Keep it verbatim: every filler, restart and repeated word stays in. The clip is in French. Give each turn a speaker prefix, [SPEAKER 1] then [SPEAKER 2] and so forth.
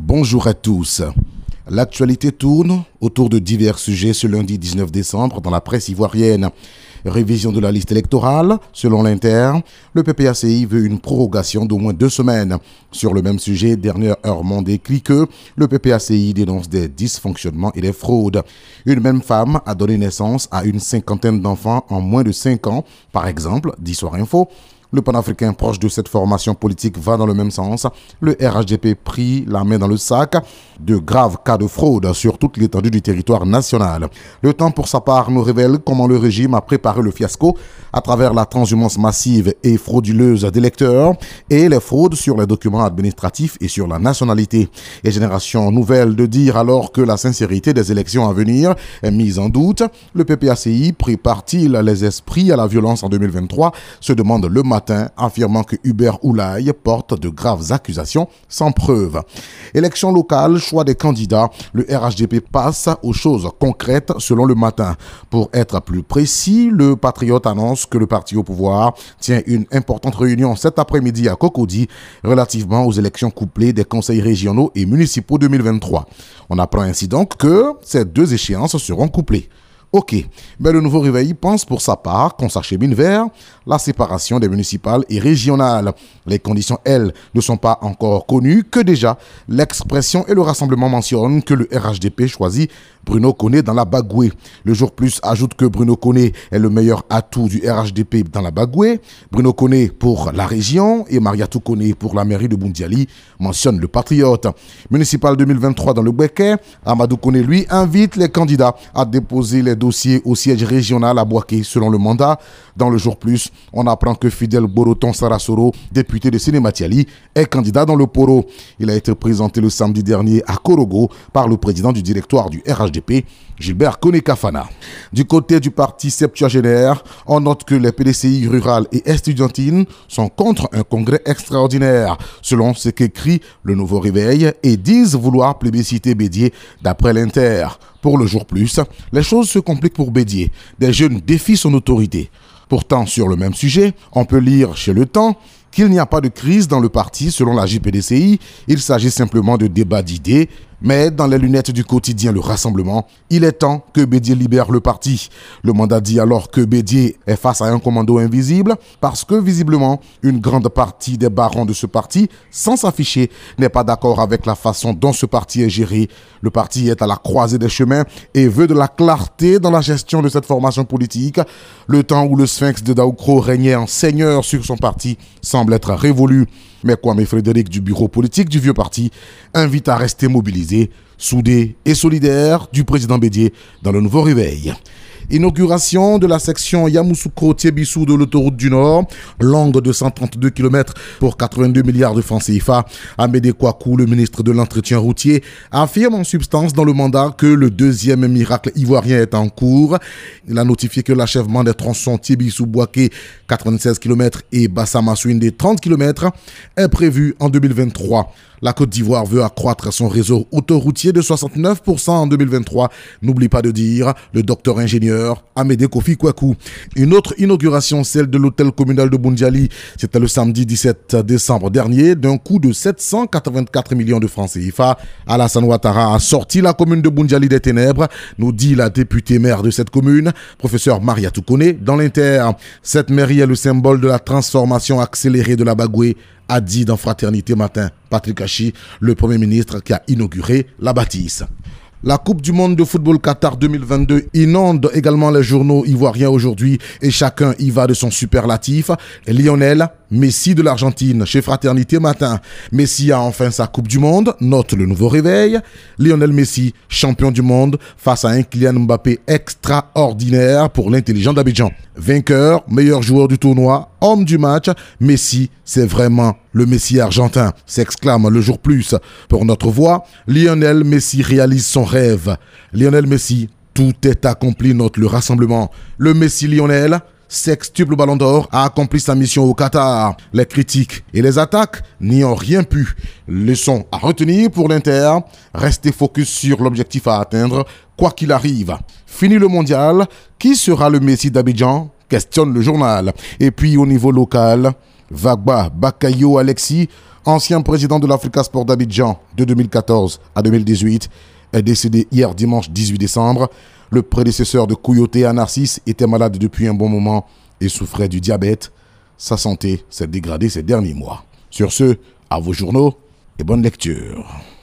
[SPEAKER 1] Bonjour à tous. L'actualité tourne autour de divers sujets ce lundi dix-neuf décembre dans la presse ivoirienne. Révision de la liste électorale, selon l'Inter, le P P A C I veut une prorogation d'au moins deux semaines. Sur le même sujet, Dernière Heure Monde écrit que le P P A C I dénonce des dysfonctionnements et des fraudes. Une même femme a donné naissance à une cinquantaine d'enfants en moins de cinq ans, par exemple, dit Soir Info. Le panafricain proche de cette formation politique va dans le même sens. Le R H D P prit la main dans le sac. De graves cas de fraude sur toute l'étendue du territoire national. Le Temps, pour sa part, nous révèle comment le régime a préparé le fiasco à travers la transhumance massive et frauduleuse d'électeurs et les fraudes sur les documents administratifs et sur la nationalité. Et Génération Nouvelle de dire alors que la sincérité des élections à venir est mise en doute. Le P P A C I prépare-t-il les esprits à la violence en deux mille vingt-trois, se demande le matin, affirmant que Hubert Oulaye porte de graves accusations sans preuve. Élection locale, choix des candidats, le R H D P passe aux choses concrètes selon le matin. Pour être plus précis, le Patriote annonce que le parti au pouvoir tient une importante réunion cet après-midi à Cocody relativement aux élections couplées des conseils régionaux et municipaux deux mille vingt-trois. On apprend ainsi donc que ces deux échéances seront couplées. Ok, mais le Nouveau Réveil pense pour sa part qu'on s'achemine vers la séparation des municipales et régionales. Les conditions, elles, ne sont pas encore connues, que déjà l'expression et le rassemblement mentionnent que le R H D P choisit Bruno Koné dans la Bagoué. Le Jour Plus ajoute que Bruno Koné est le meilleur atout du R H D P dans la Bagoué. Bruno Koné pour la région et Mariatou Koné pour la mairie de Boundiali, mentionne le Patriote. Municipal deux mille vingt-trois dans le Bouéké, Amadou Koné, lui, invite les candidats à déposer les dossiers au siège régional à Bouaké selon le mandat. Dans le Jour Plus, on apprend que Fidel Boroton Sarasoro, député de Sénématiali, est candidat dans le Poro. Il a été présenté le samedi dernier à Korogo par le président du directoire du R H D P, Gilbert Koné-Kafana. Du côté du parti septuagénaire, on note que les P D C I rurales et estudiantines sont contre un congrès extraordinaire, selon ce qu'écrit le Nouveau Réveil, et disent vouloir plébisciter Bédié d'après l'Inter. Pour le Jour Plus, les choses se compliquent pour Bédié. Des jeunes défient son autorité. Pourtant, sur le même sujet, on peut lire chez Le Temps qu'il n'y a pas de crise dans le parti selon la J P D C I. Il s'agit simplement de débats d'idées. Mais dans les lunettes du quotidien Le Rassemblement, il est temps que Bédié libère le parti. Le mandat dit alors que Bédié est face à un commando invisible parce que visiblement, une grande partie des barons de ce parti, sans s'afficher, n'est pas d'accord avec la façon dont ce parti est géré. Le parti est à la croisée des chemins et veut de la clarté dans la gestion de cette formation politique. Le temps où le sphinx de Daoukro régnait en seigneur sur son parti semble être révolu. Mais Kwame Frédéric du bureau politique du vieux parti invite à rester mobilisé, soudé et solidaire du président Bédié dans le Nouveau Réveil. Inauguration de la section Yamoussoukro-Tiebissou de l'autoroute du Nord, longue de cent trente-deux kilomètres pour quatre-vingt-deux milliards de francs C F A. Amédée Kouakou, le ministre de l'Entretien routier, affirme en substance dans le mandat que le deuxième miracle ivoirien est en cours. Il a notifié que l'achèvement des tronçons Tiebissou-Bouaké, quatre-vingt-seize kilomètres, et Bassama-Souindé, trente kilomètres, est prévu en deux mille vingt-trois. La Côte d'Ivoire veut accroître son réseau autoroutier de soixante-neuf pour cent en deux mille vingt-trois. N'oublie pas de dire le docteur ingénieur Amédée Kofi Kouakou. Une autre inauguration, celle de l'hôtel communal de Boundiali. C'était le samedi dix-sept décembre dernier, d'un coût de sept cent quatre-vingt-quatre millions de francs C F A. Alassane Ouattara a sorti la commune de Boundiali des ténèbres, nous dit la députée maire de cette commune, professeur Mariatou Koné, dans l'Inter. Cette mairie est le symbole de la transformation accélérée de la Bagoué, a dit dans Fraternité Matin Patrick Hachi, le Premier ministre qui a inauguré la bâtisse. La Coupe du monde de football Qatar deux mille vingt-deux inonde également les journaux ivoiriens aujourd'hui et chacun y va de son superlatif. Lionel Messi de l'Argentine chez Fraternité Matin. Messi a enfin sa Coupe du monde, note le Nouveau Réveil. Lionel Messi, champion du monde, face à un Kylian Mbappé extraordinaire pour l'intelligent d'Abidjan. Vainqueur, meilleur joueur du tournoi, homme du match, Messi, c'est vraiment le Messi argentin, s'exclame le Jour Plus. Pour notre voix, Lionel Messi réalise son rêve. Lionel Messi, tout est accompli, note le Rassemblement. Le Messi Lionel, sextuple Ballon d'Or, a accompli sa mission au Qatar. Les critiques et les attaques n'y ont rien pu. Leçon à retenir pour l'Inter, rester focus sur l'objectif à atteindre, quoi qu'il arrive. Fini le mondial, qui sera le Messi d'Abidjan? Questionne le journal. Et puis au niveau local, Vagba Bakayo Alexis ancien président de l'Africa Sport d'Abidjan de deux mille quatorze à deux mille dix-huit, est décédé hier dimanche dix-huit décembre. Le prédécesseur de Kouyaté Narcisse était malade depuis un bon moment et souffrait du diabète. Sa santé s'est dégradée ces derniers mois. Sur ce, à vos journaux et bonne lecture.